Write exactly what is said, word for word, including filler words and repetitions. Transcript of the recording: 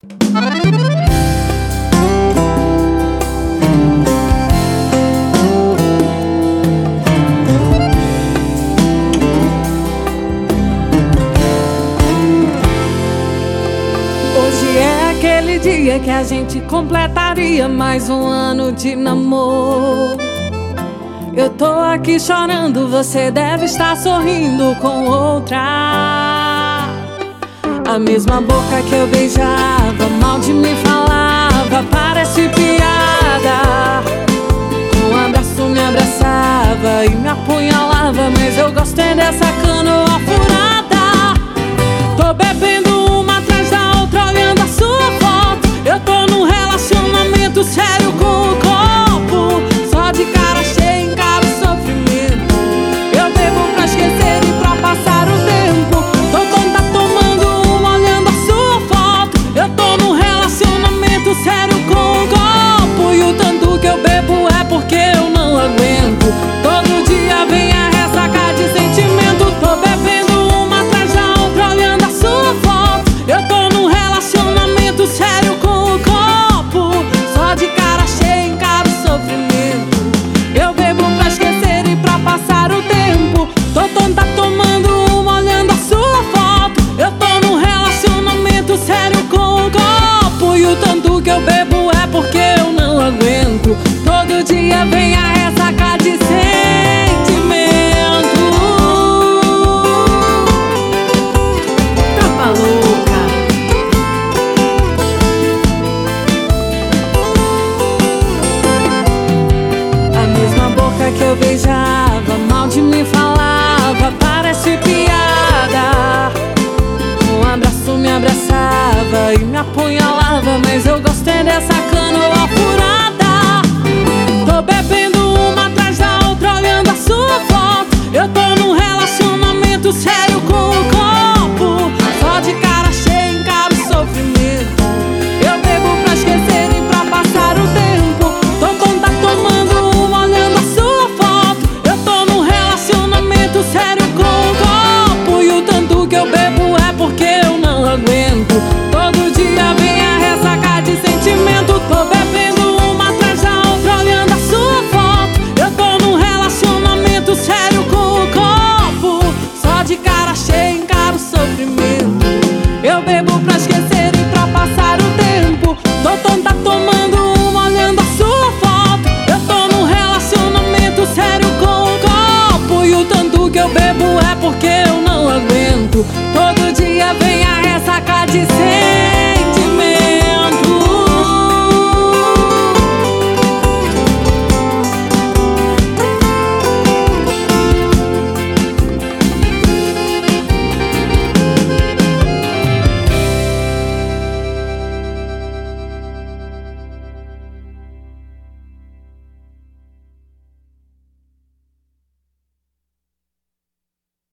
Hoje é aquele dia que a gente completaria mais um ano de namoro. Eu tô aqui chorando, você deve estar sorrindo com outra. A mesma boca que eu beijava, mal de me falava, parece piada. Com um abraço me abraçava e me apunhalava, mas eu gostei dessa canoa furada. Tô bebendo uma atrás da outra, olhando a sua foto. Eu tô num relacionamento sério com o copo, só de cara cheia encaro o sofrimento. Eu bebo pra esquecer e pra passar o tempo. Tô tonta tomando uma, olhando a sua foto. Eu tô num relacionamento sério com o copo, e o tanto que eu bebo é porque eu não aguento. Todo dia vem a ressaca de sentimento. Tô bebendo uma atrás da outra, olhando a sua foto. Eu tô num relacionamento sério com o copo, só de cara cheia encaro o sofrimento. Eu bebo pra esquecer e pra passar o tempo. Tô tonta tomando uma, olhando a sua foto. Eu tô num relacionamento sério com o copo, e o tanto que eu bebo é porque eu não aguento. Todo dia vem a ressaca de sentimento. Tava louca. A mesma boca que eu beijava, mal de me falava, parece piada. Um abraço me abraçava e me apunhalava, mas eu gostei dessa canoa furada. Tô bebendo uma atrás da outra, olhando a sua foto. Eu tô num relacionamento sério